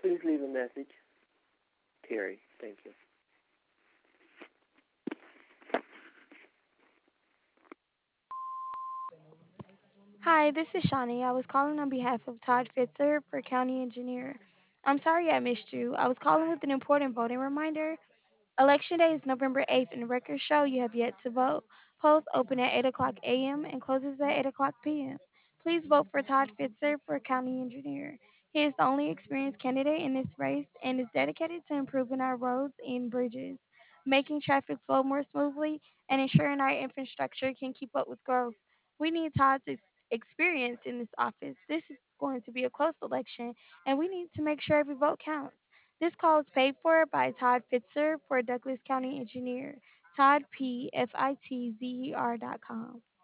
Please leave a message. Terry, thank you. Hi, this is Shawnee. I was calling on behalf of Todd Fitzer for County Engineer. I'm sorry I missed you. I was calling with an important voting reminder. Election day is November 8th, and records show you have yet to vote. Polls open at 8 o'clock a.m. and closes at 8 o'clock p.m. Please vote for Todd Fitzer for County Engineer. He is the only experienced candidate in this race and is dedicated to improving our roads and bridges, making traffic flow more smoothly, and ensuring our infrastructure can keep up with growth. We need Todd's experience in this office. This is going to be a close election, and we need to make sure every vote counts. This call is paid for by Todd Fitzer for Douglas County Engineer, Todd P. F I T Z E R.com.